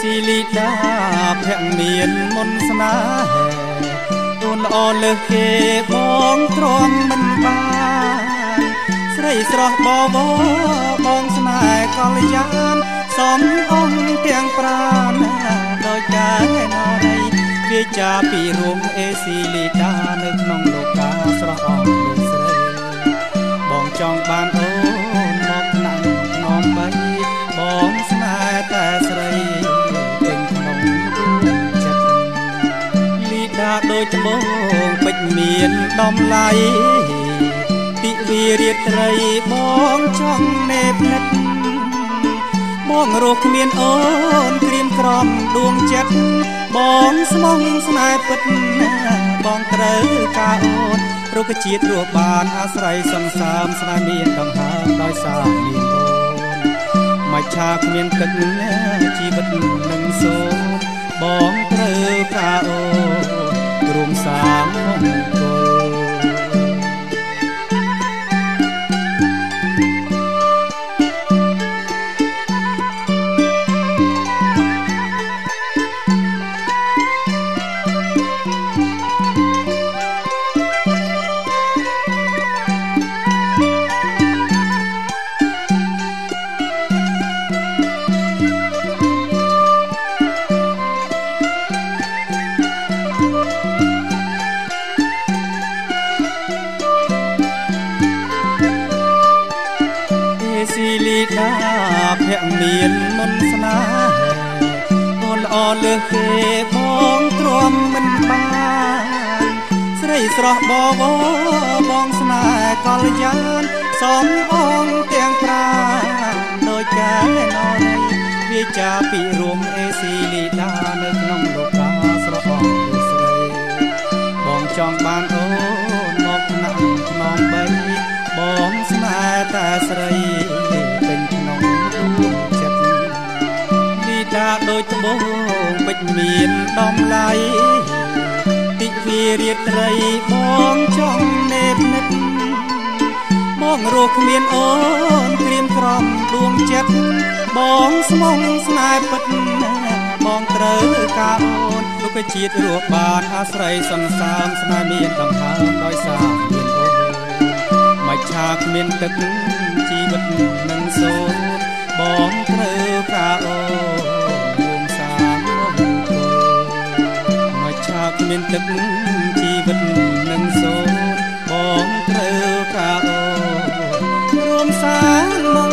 ស៊ីលីដាភ័ក្រមានមុនស្នេហ៍អូនល្អលើសគេបងទ្រាំមិនបានស្រីស្រស់បបបងស្នេហ៍កល្យានសំអង្គទាំងប្រាណដោយកាយណរីវាចាពីរួមអេស៊ីលីដានៅក្នុងលោកកាស្រស់អស់លើស្រីបងចង់បានអូនមកណាំខ្នំបីបងស្នេហ៍តែស្រីពេញក្នុងចិត្តលីដាដូចត្បូងពេជ្រមានតម្លៃទិវារាត្រីបងចង់នេបនិតបងរស់គ្មានអូនក្រៀមក្រំដួងចិត្តបងស្មងស្នេហ៍ពិតបងត្រូវការអូនរុក្ខជាតិរស់បានអាស្រ័យសន្សើមស្នេហ៍មានដង្ហើមដោយសារមានអូនមិនឆាគ្មានទឹកជីវិតនឹងសូមបងត្រូវការអូនរួមសាមង្គលស៊ីលីដាភ័ក្រមានមុនស្នេហ៍អូនល្អលើសគេបងទ្រាំមិនបានស្រីស្រស់បបបងស្នេហ៍កល្យានសំអង្គទាំងប្រាណដោយកាយណរីវាចាពីរួមអេស៊ីលីដានៅក្នុងលោកកាស្រស់អស់លើស្រីបងចង់បានអូនមកណាំខ្នំបីបងស្នេហ៍តែស្រីពេញក្នុងដួងចិត្តលីដាដូចត្បូងពេជ្រមានតម្លៃទិវារាត្រីបងចង់នេបនិតបងរស់គ្មានអូនក្រៀមក្រំដួងចិត្តបងស្មងស្នេហ៍ពិតបងត្រូវការអូនរុក្ខជាតិរស់បានអាស្រ័យសន្សើមស្នេហ៍មានដង្ហើមដោយសារមានអូនមិនឆាគ្មានទឹកជីវិតនឹងសូន្យបងត្រូវការអូនរួមសាមង្គលមិនឆាគ្មានទឹកជីវិតនឹងសូន្យបងត្រូវការអូនរួមសាម